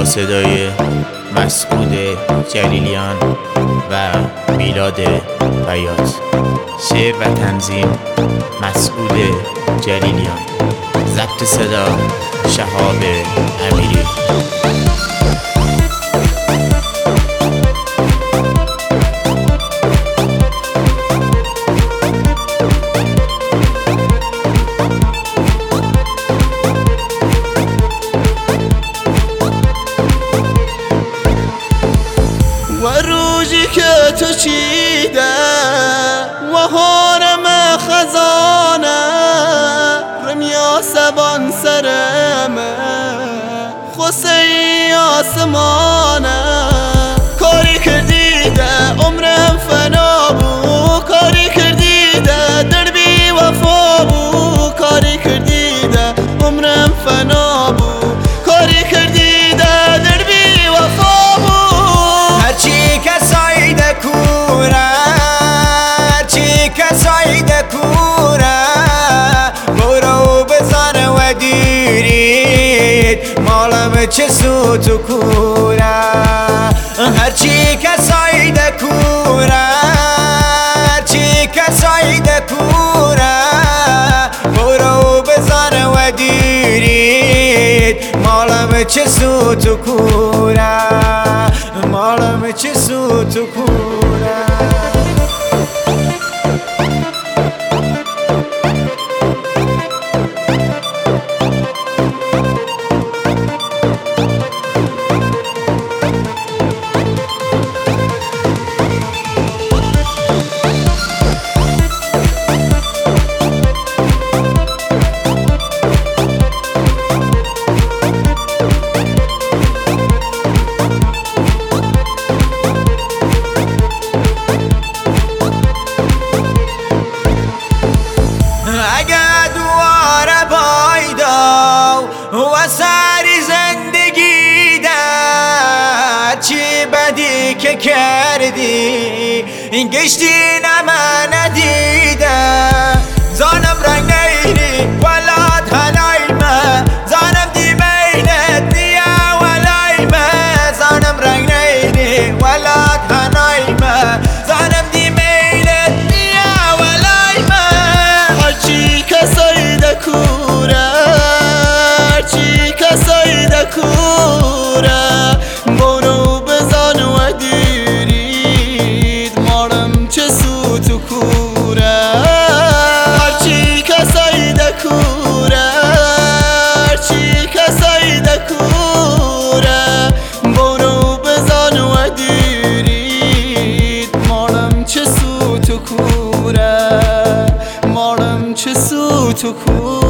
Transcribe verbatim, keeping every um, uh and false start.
صدای مسعود جلیلیان و میلاد بیات. شعر و تنظیم مسعود جلیلیان. ضبط صدا شهاب امیری. و روزی که تو چیده و حارم خزانه رمیا سبان سرمه خوصی آسمانه کاری کردی ده عمرم فنا بو کاری کردی ده دربی وفا بو کاری کردی ده عمرم فنا بو کاری کردی ده دربی وفا بو هرچی کسایی ده کوره هرچی کسایی ده کوره برو بزن و دیرید مالم چه سوت و کوره هرچی کسایی ده کوره هرچی کسایی ده کوره برو بزن و دیرید مالم چه سوت و کوره مالم چه سوت و کوره. اگه دواره پایدا و سری زندگی ده چی بدی که کردی این گشتی نمه ندیده زانم رنگ نیری ولا تلایمه زانم دی بینت نیا ولایمه زانم رنگ نیری ولا تلایمه زانم دی بینت نیا ولایمه هرچی کسایی ده کوره هرچی کسایی ده کوره برو بزن و دیرید مارم چه سوت و کوره هرچی کسایی ده کوره هرچی کسایی ده کوره برو بزن و دیرید مارم چه سوت و کوره مارم چه سوت و کوره.